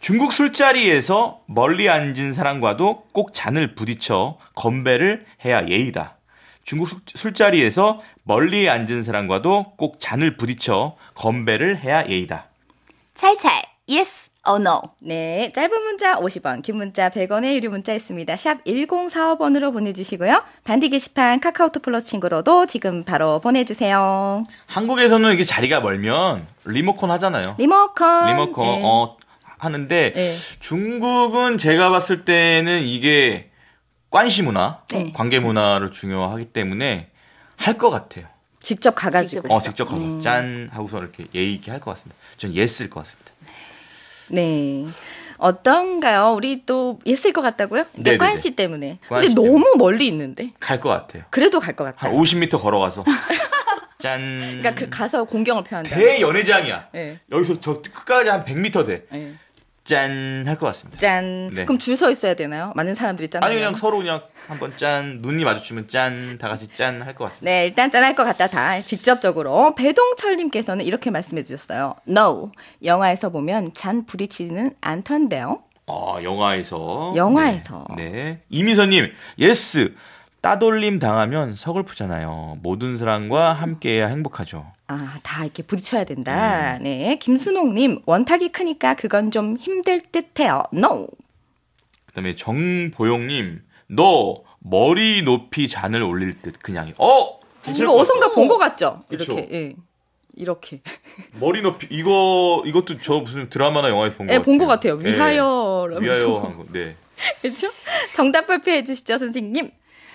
중국 술자리에서 멀리 앉은 사람과도 꼭 잔을 부딪혀 건배를 해야 예의다. 중국 술자리에서 멀리 앉은 사람과도 꼭 잔을 부딪혀 건배를 해야 예의다. 찰찰, yes or no. 네, 짧은 문자 50원, 긴 문자 100원의 유료 문자 있습니다. 샵 1045번으로 보내주시고요. 반디 게시판 카카오톡 플러스 친구로도 지금 바로 보내주세요. 한국에서는 이게 자리가 멀면 리모컨 하잖아요. 리모컨. 네. 하는데 네. 중국은 제가 봤을 때는 이게 관시 문화, 네. 관계 문화를 중요하기 때문에 할 것 같아요. 직접 가가지고. 직접 가서 짠 하고서 이렇게 예의 있게 할 것 같습니다. 전 예스일 것 같습니다. 네. 어떤가요? 우리 또 예스일 것 같다고요? 네네네. 관씨 때문에. 관씨 근데 때문에. 너무 멀리 있는데. 갈 것 같아요. 그래도 갈 것 같다. 한 50m 걸어가서 짠. 그러니까 그 가서 공경을 표한다. 대연회장이야. 네. 여기서 저 끝까지 한 100m 돼. 네. 짠 할 것 같습니다. 짠. 네. 그럼 줄 서 있어야 되나요? 많은 사람들이 짠. 아니 그냥 서로 그냥 한번 짠 눈이 마주치면 짠 다 같이 짠 할 것 같습니다. 네, 일단 짠할 것 같다. 다 직접적으로. 배동철님께서는 이렇게 말씀해 주셨어요. No. 영화에서 보면 잔 부딪히지는 않던데요. 영화에서. 영화에서. 네. 이미서님, 예스. 따돌림 당하면 서글프잖아요. 모든 사람과 함께해야 행복하죠. 다 이렇게 부딪혀야 된다. 네. 김순옥님, 원탁이 크니까 그건 좀 힘들 듯 해요. No. 그다음에 정보용님, 너 머리 높이 잔을 올릴 듯 그냥. 이거 어선가 본 것 같죠? 그쵸. 이렇게. 예. 이렇게. 머리 높이 이것도 저 무슨 드라마나 영화에서 본 것 같아요. 본 것 같아요. 위하여. 네. 위하여 한 거. 네. 그렇죠? 정답 발표해 주시죠, 선생님.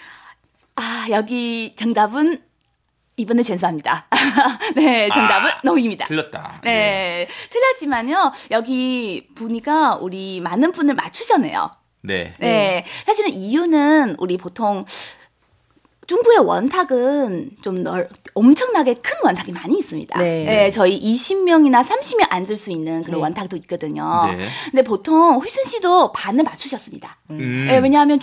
여기 정답은 이번에 죄송합니다. 네, 정답은 no입니다. 틀렸다. 네, 틀렸지만요. 여기 보니까 우리 많은 분을 맞추셨네요. 네. 네, 사실은 이유는 우리 보통 중국의 원탁은 좀 엄청나게 큰 원탁이 많이 있습니다. 네. 네, 저희 20명이나 30명 앉을 수 있는 그런 원탁도 있거든요. 네. 근데 보통 휘순 씨도 반을 맞추셨습니다. 네, 왜냐하면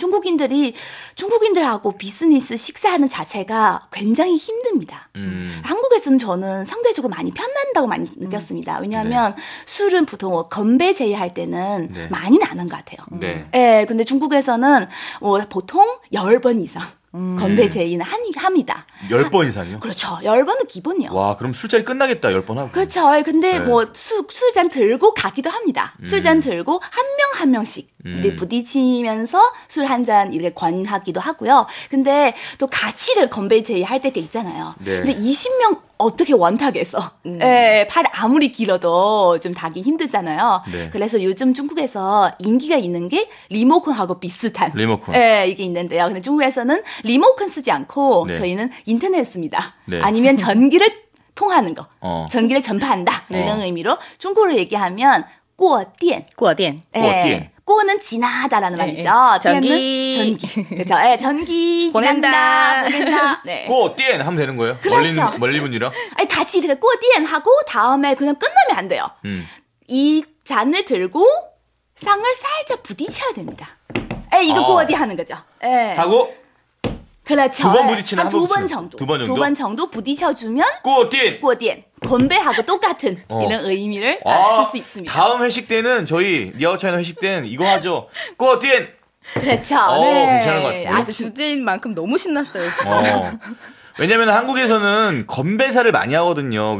중국인들하고 비즈니스 식사하는 자체가 굉장히 힘듭니다. 한국에서는 저는 상대적으로 많이 편한다고 많이 느꼈습니다. 왜냐하면 술은 보통 건배 제의할 때는 많이 나는 것 같아요. 네. 네, 근데 중국에서는 보통 10번 이상 건배 제의는 합니다. 10번 이상이요? 그렇죠. 10번은 기본이요. 와, 그럼 술자리 끝나겠다. 10번 하고. 그렇죠. 근데 술잔 들고 가기도 합니다. 술잔 들고 한 명 한 명씩 이렇게 부딪히면서 술 한 잔 이렇게 권하기도 하고요. 근데 또 같이를 건배 제의할 때도 있잖아요. 네. 근데 20명 어떻게 원탁에서 팔 아무리 길어도 좀 닿기 힘들잖아요. 네. 그래서 요즘 중국에서 인기가 있는 게 리모컨하고 비슷한 리모컨. 이게 있는데요. 근데 중국에서는 리모컨 쓰지 않고 네. 저희는 인터넷 씁니다. 네. 아니면 전기를 통하는 거. 전기를 전파한다. 네. 이런 의미로 중국어로 얘기하면 过电. 过电. 네. 꼬는 지나다라는 네. 말이죠. 전기. 그렇죠. 전기 보낸다. 보낸다. 네. 꼬띠엔 하면 되는 거예요? 그렇죠. 멀리 분이랑? 아니 같이 이렇게 꼬디엔 하고 다음에 그냥 끝나면 안 돼요. 이 잔을 들고 상을 살짝 부딪혀야 됩니다. 이거 꼬디 하는 거죠. 하고 그렇죠. 두 번 부딪히는 한 두 번 부딪히는. 정도. 두 번 정도? 두 번 정도 부딪혀주면 꼬띠엔! 꼬디엔 건배하고 똑같은 이런 의미를 쓸 수 있습니다. 다음 회식 때는 저희 니아오차이나 회식 때는 이거 하죠. 꼬띠엔! 그렇죠. 괜찮은 것 같습니다. 아주 주제인 만큼 너무 신났어요. 지금. 왜냐면 한국에서는 건배사를 많이 하거든요.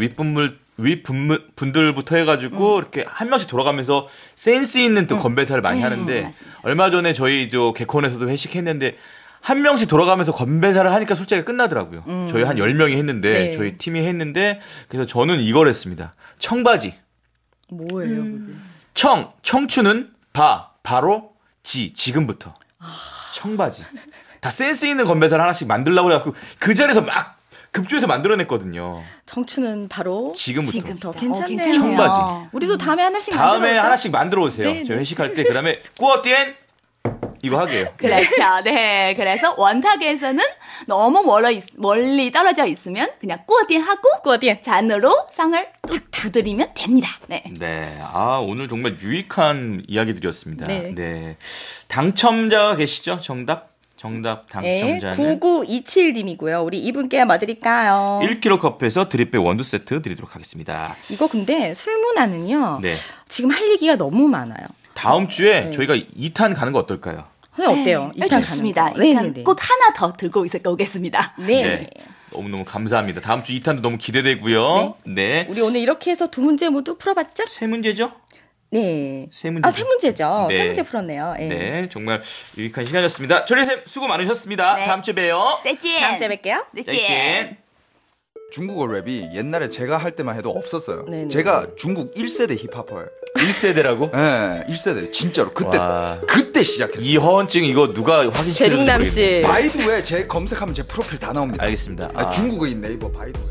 윗분들부터 해가지고 이렇게 한 명씩 돌아가면서 센스 있는 또 건배사를 많이 하는데 맞습니다. 얼마 전에 저희 또 개콘에서도 회식했는데 한 명씩 돌아가면서 건배사를 하니까 술자리가 끝나더라고요. 저희 한 10명이 했는데 네. 저희 팀이 했는데 그래서 저는 이걸 했습니다. 청바지. 뭐예요? 청춘은 바로 지금부터. 청바지. 다 센스 있는 건배사를 하나씩 만들려고 해갖고 그 자리에서 막 급조해서 만들어냈거든요. 청춘은 바로 지금부터. 괜찮네요. 괜찮네요. 청바지. 우리도 다음에 하나씩 다음에 만들어보자. 하나씩 만들어 오세요. 네, 저희 네. 회식할 때 그다음에 꾸어띠엔 이거 하게요. 그렇죠. 네. 그래서 원탁에서는 너무 멀리 떨어져 있으면 그냥 꼬디엔 하고 꼬디엔. 잔으로 상을 뚝 두드리면 됩니다. 네. 네. 오늘 정말 유익한 이야기들이었습니다. 네. 네. 당첨자가 계시죠? 정답 네, 당첨자는 9927님이고요. 우리 이분께 뭐 드릴까요? 1kg 컵에서 드립백 원두 세트 드리도록 하겠습니다. 이거 근데 술 문화는요. 네. 지금 할 얘기가 너무 많아요. 다음 주에 저희가 2탄 가는 거 어떨까요? 선생님 어때요? 네, 2탄 좋습니다. 가는 거. 2탄 네네네. 꼭 하나 더 들고 오겠습니다. 네. 네. 너무너무 감사합니다. 다음 주 2탄도 너무 기대되고요. 네. 우리 오늘 이렇게 해서 두 문제 모두 풀어봤죠? 세 문제죠? 네. 세 문제. 세 문제죠. 네. 세 문제 풀었네요. 네. 네, 정말 유익한 시간이었습니다. 조리쌤 수고 많으셨습니다. 네. 다음 주에 봬요. 떼찐. 다음 주에 뵐게요. 떼찐. 중국어 랩이 옛날에 제가 할 때만 해도 없었어요. 네네. 제가 중국 1세대 힙합퍼예요. 1세대라고? 네, 1세대 진짜로 와. 그때 시작했어요. 이 허언증 이거 누가 확인시켜줬는지 대중남 모르겠네요. 씨. 바이두에 제 검색하면 제 프로필 다 나옵니다. 알겠습니다. 중국어인 네이버 바이두에.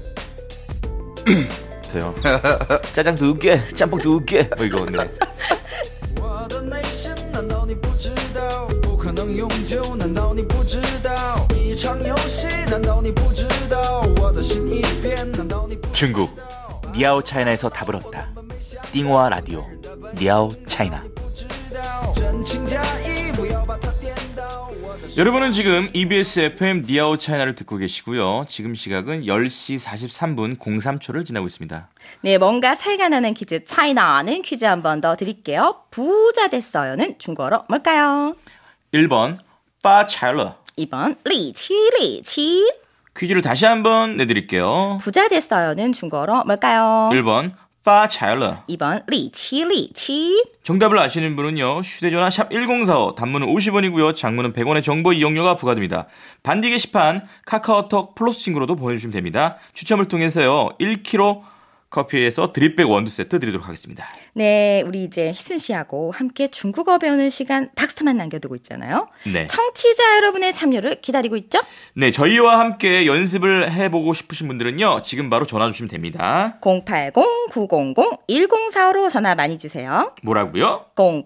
돼요. 짜장 2개, 짬뽕 2개. 뭐 이거 네. 我的内心难道你不知道不可能永久难道你不知道一场游戏难道你不知道我的心一变难道你不知道 중국 니아오 차이나에서 답을 얻다. 띵호아 라디오 니아오 차이나. 真情假意不要把它颠倒我的 여러분은 지금 EBS FM 니아오 차이나를 듣고 계시고요. 지금 시각은 10시 43분 03초를 지나고 있습니다. 네, 뭔가 차이가 나는 퀴즈 차이나는 퀴즈 한 번 더 드릴게요. 부자 됐어요는 중국어로 뭘까요? 1번 빠차일러. 2번 리치 퀴즈를 다시 한번 내드릴게요. 부자 됐어요는 중국어로 뭘까요? 1번 빠차일러. 2번 리치 정답을 아시는 분은요. 휴대전화 샵 1045 단문은 50원이고요. 장문은 100원의 정보 이용료가 부과됩니다. 반디 게시판 카카오톡 플러스 친구로도 보내주시면 됩니다. 추첨을 통해서요. 1kg 커피에서 드립백 원두 세트 드리도록 하겠습니다. 네, 우리 이제 희순 씨하고 함께 중국어 배우는 시간 박스만 남겨두고 있잖아요. 네. 청취자 여러분의 참여를 기다리고 있죠? 네, 저희와 함께 연습을 해보고 싶으신 분들은요. 지금 바로 전화 주시면 됩니다. 080-900-1045로 전화 많이 주세요. 뭐라고요?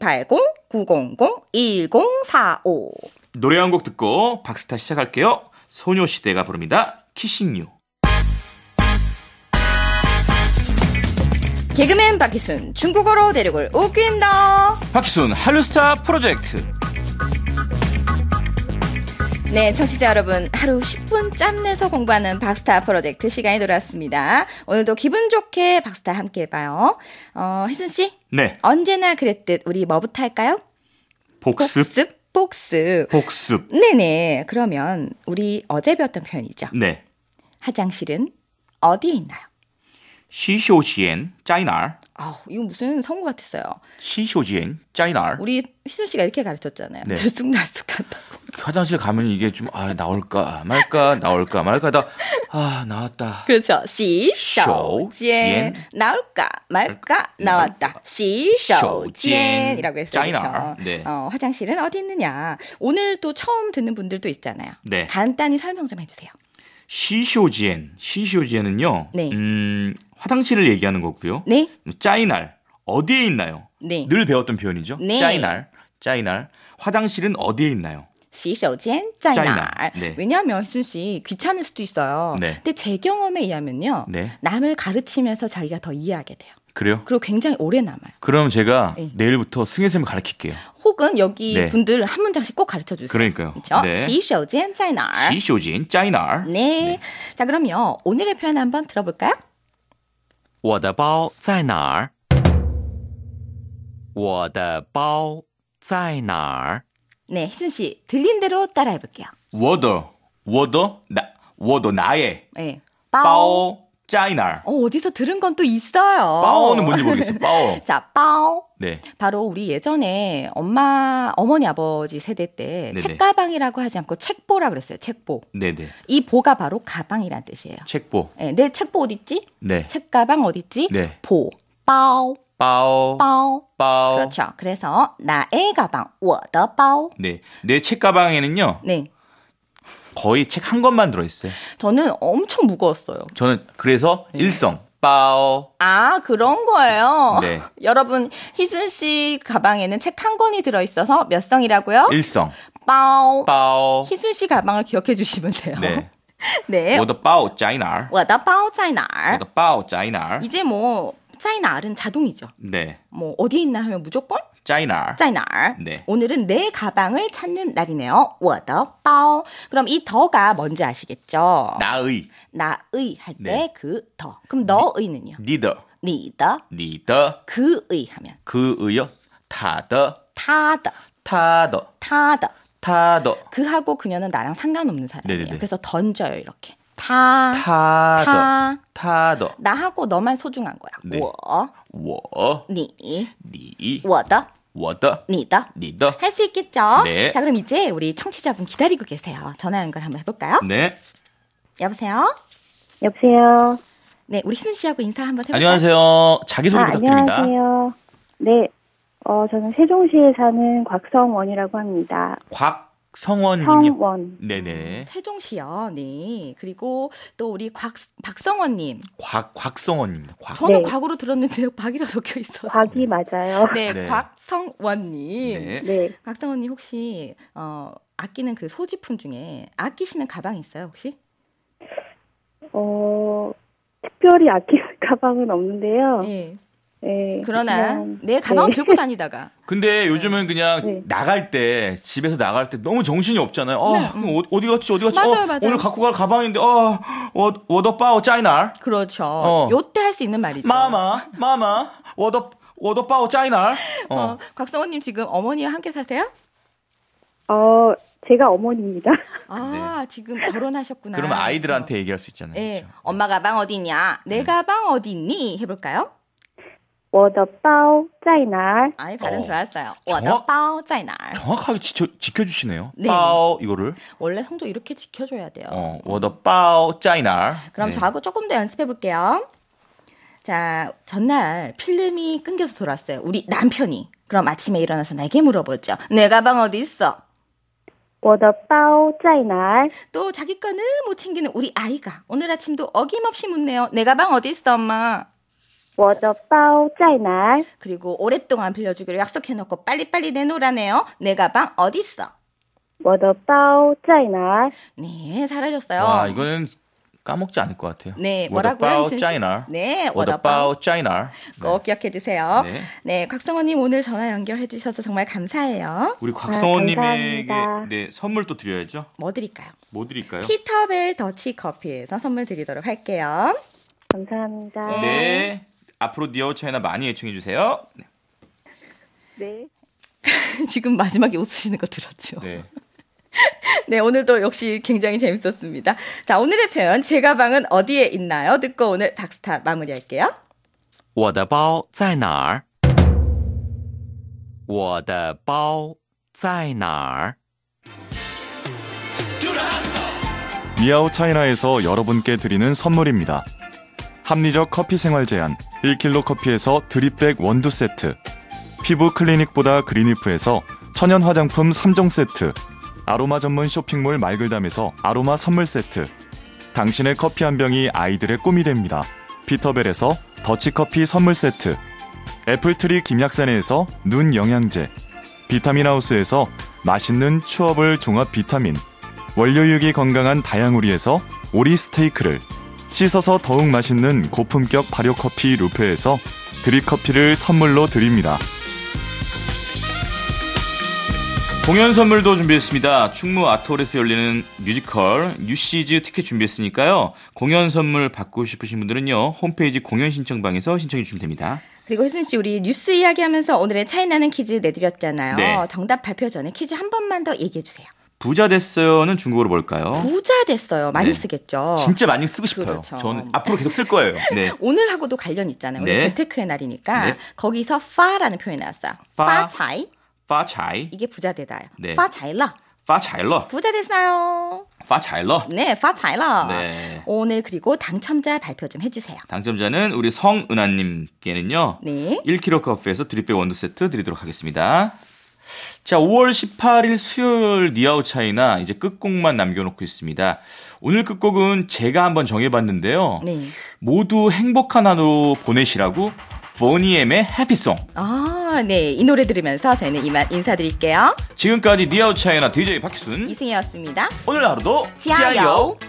080-900-1045. 노래 한 곡 듣고 박스타 시작할게요. 소녀시대가 부릅니다. 키싱유. 개그맨 박희순, 중국어로 대륙을 웃긴다. 박희순 한류스타 프로젝트. 네, 청취자 여러분, 하루 10분 짬내서 공부하는 박스타 프로젝트 시간이 돌아왔습니다. 오늘도 기분 좋게 박스타 함께 해봐요. 희순 씨, 네, 언제나 그랬듯 우리 뭐부터 할까요? 복습. 복습. 네네. 그러면 우리 어제 배웠던 표현이죠. 네. 화장실은 어디에 있나요? 시쇼지엔 짜이날. 이거 무슨 성우 같았어요. 시쇼지엔 짜이날. 우리 희순 씨가 이렇게 가르쳤잖아요. 네. 들쑥날쑥한다고. 화장실 가면 이게 좀 나올까 말까 나왔다. 그렇죠. 시쇼지엔 나올까 말까 나왔다. 시쇼지엔이라고 했어요. 짜이날. 그렇죠? 네. 화장실은 어디 있느냐. 오늘 또 처음 듣는 분들도 있잖아요. 네. 간단히 설명 좀 해주세요. 시쇼지엔은요. 네. 화장실을 얘기하는 거고요. 네. 짜이날 어디에 있나요? 네. 늘 배웠던 표현이죠. 네. 짜이날 화장실은 어디에 있나요? 洗手间在哪儿? 네. 왜냐하면 희순 씨 귀찮을 수도 있어요. 네. 근데 제 경험에 의하면요. 네. 남을 가르치면서 자기가 더 이해하게 돼요. 그래요? 그리고 굉장히 오래 남아요. 그럼 제가 네. 내일부터 승혜쌤을 가르칠게요. 혹은 여기 네. 분들 한 문장씩 꼭 가르쳐 주세요. 그러니까요. 그렇죠? 네. 洗手间在哪儿? 시쇼지엔 짜이날. 네. 자, 그럼요. 오늘의 표현 한번 들어볼까요? 我的包在哪儿？我的包在哪儿？ 네, 희순 씨 들린 대로 따라해 볼게요. 워더 나의 네. 빠오 짜이날. 어디서 들은 건 또 있어요. 빠오는 뭔지 모르겠어요. 빠오. 자, 빠오. 네. 바로 우리 예전에 어머니 아버지 세대 때 네네. 책가방이라고 하지 않고 책보라 그랬어요. 책보. 네네. 이 보가 바로 가방이란 뜻이에요. 책보. 네, 내 책보 어디 있지? 네. 책가방 어디 있지? 네. 보, 빠오, 빠오. 빠오. 빠오. 그렇죠. 그래서 나의 가방, 我的包. 네. 내 책가방에는요. 네, 거의 책 한 권만 들어있어요. 저는 엄청 무거웠어요. 저는 그래서 일성 빠오. 아, 그런 거예요. 네. 여러분, 희준 씨 가방에는 책 한 권이 들어있어서 몇 성이라고요? 일성 빠오. 빠오. 희준 씨 가방을 기억해 주시면 돼요. 네. 네. 我的包在哪儿? 我的包在哪儿? 我的包在哪儿? 이제 뭐 짜이날은 자동이죠. 네. 뭐 어디에 있나 하면 무조건 在哪儿? 짜이날. 네. 오늘은 내 가방을 찾는 날이네요. 我的包. 그럼 이 더가 뭔지 아시겠죠? 나의. 나의 할 때 네. 그 더. 그럼 너의는요? 你的. 你的. 你的. 그의 하면. 그의요? 타더. 타더. 타더. 타더. 타더. 그하고 그녀는 나랑 상관없는 사람이에요. 네네네. 그래서 던져요, 이렇게. 타더. 타더. 나하고 너만 소중한 거야. 네. 我 니 你我的我的你的你的 할 수 있겠죠? 네. 자, 그럼 이제 우리 청취자분 기다리고 계세요. 전화 연결 한번 해볼까요? 네. 여보세요? 여보세요. 네, 우리 희순 씨하고 인사 한번 해볼까요? 안녕하세요. 자기소개 부탁드립니다. 안녕하세요. 네, 저는 세종시에 사는 곽성원이라고 합니다. 곽성원님요? 성원. 네네. 세종시요. 네. 그리고 또 우리 박성원님. 곽성원입니다. 저는 네. 곽으로 들었는데 곽이라 적혀 있어서. 곽이 맞아요. 네, 네. 곽성원님. 네. 네. 곽성원님 혹시 아끼는 그 소지품 중에 아끼시는 가방 있어요 혹시? 특별히 아끼는 가방은 없는데요. 네. 네. 그러나 그냥, 내 가방을 네. 들고 다니다가 근데 요즘은 그냥 네. 나갈 때 집에서 나갈 때 너무 정신이 없잖아요. 어디 갔지? 맞아요, 맞아요. 오늘 갖고 갈 가방인데 워더바오 짜이날. 그렇죠. 요때 할 수 있는 말이죠. 마마 워더바오 짜이날. 곽성원님 지금 어머니와 함께 사세요? 제가 어머니입니다. 아, 지금 결혼하셨구나. 그러면 아이들한테 얘기할 수 있잖아요. 네. 그렇죠? 엄마 가방 어디 있냐? 내 가방 어디 있니? 해볼까요? 我的包在哪儿? 아이, 발음 좋았어요. 정확- 我的包在哪儿? 정확하게 지켜주시네요. 네. 바오 이거를. 원래 성도 이렇게 지켜줘야 돼요. 워더바오 짜이날. 그럼 네. 저하고 조금 더 연습해 볼게요. 자, 전날 필름이 끊겨서 돌아왔어요. 우리 남편이. 그럼 아침에 일어나서 내게 물어보죠. 내 가방 어디 있어? 我的包在哪儿? 또 자기 거는 못 챙기는 우리 아이가 오늘 아침도 어김없이 묻네요. 내 가방 어디 있어, 엄마? 我的包在哪儿? 그리고 오랫동안 빌려주기로 약속해놓고 빨리빨리 내놓으라네요. 내 가방 어디 있어? 我的包在哪儿? 네, 잘하셨어요. 와, 이거는 까먹지 않을 것 같아요. 네, 뭐라고요? 워더바오 이순 씨? 짜이날. 네, 워더바오 짜이날. 꼭 기억해 주세요. 네. 네, 곽성원님 오늘 전화 연결해 주셔서 정말 감사해요. 우리 곽성원님에게 감사합니다. 네, 선물 또 드려야죠. 뭐 드릴까요? 뭐 드릴까요? 피터벨 더치 커피에서 선물 드리도록 할게요. 감사합니다. 네. 앞으로 니아우 차이나 많이 애청해 주세요. 네. 지금 마지막에 웃으시는 거 들었죠? 네. 네, 오늘도 역시 굉장히 재밌었습니다. 자, 오늘의 표현 제 가방은 어디에 있나요? 듣고 오늘 박스타 마무리할게요. 我的包在哪儿？我的包在哪儿？ 니아오 차이나에서 여러분께 드리는 선물입니다. 합리적 커피 생활 제한 1kg 커피에서 드립백 원두 세트, 피부 클리닉보다 그린리프에서 천연 화장품 3종 세트, 아로마 전문 쇼핑몰 말글담에서 아로마 선물 세트, 당신의 커피 한 병이 아이들의 꿈이 됩니다. 피터벨에서 더치커피 선물 세트, 애플트리 김약산에서 눈 영양제, 비타민하우스에서 맛있는 추어블 종합 비타민, 원료육이 건강한 다양오리에서 오리 스테이크를, 씻어서 더욱 맛있는 고품격 발효커피 루페에서 드립커피를 선물로 드립니다. 공연 선물도 준비했습니다. 충무 아트홀에서 열리는 뮤지컬 뉴시즈 티켓 준비했으니까요. 공연 선물 받고 싶으신 분들은요. 홈페이지 공연 신청방에서 신청해 주시면 됩니다. 그리고 혜순 씨, 우리 뉴스 이야기하면서 오늘의 차이나는 퀴즈 내드렸잖아요. 네. 정답 발표 전에 퀴즈 한 번만 더 얘기해 주세요. 부자 됐어요는 중국어로 뭘까요? 부자 됐어요. 많이 네. 쓰겠죠. 진짜 많이 쓰고 싶어요. 그렇죠. 저는 앞으로 계속 쓸 거예요. 네. 오늘하고도 관련 있잖아요. 오늘 네. 재테크의 날이니까 네. 거기서 파라는 표현이 나왔어요. 파. 파차이. 파차이, 이게 부자 되다요. 네. 파차이러. 파차이러, 부자 됐어요. 파차이러. 네, 파차이러. 네. 오늘 그리고 당첨자 발표 좀 해주세요. 당첨자는 우리 성은하님께는요. 네. 1kg 커피에서 드립백 원두 세트 드리도록 하겠습니다. 자, 5월 18일 수요일 니아우 차이나 이제 끝곡만 남겨놓고 있습니다. 오늘 끝곡은 제가 한번 정해봤는데요. 네. 모두 행복한 하루 보내시라고 보니엠의 해피송. 아, 네. 이 노래 들으면서 저희는 이만 인사드릴게요. 지금까지 니아우 차이나 DJ 박희순. 이승희였습니다. 오늘 하루도 지아요.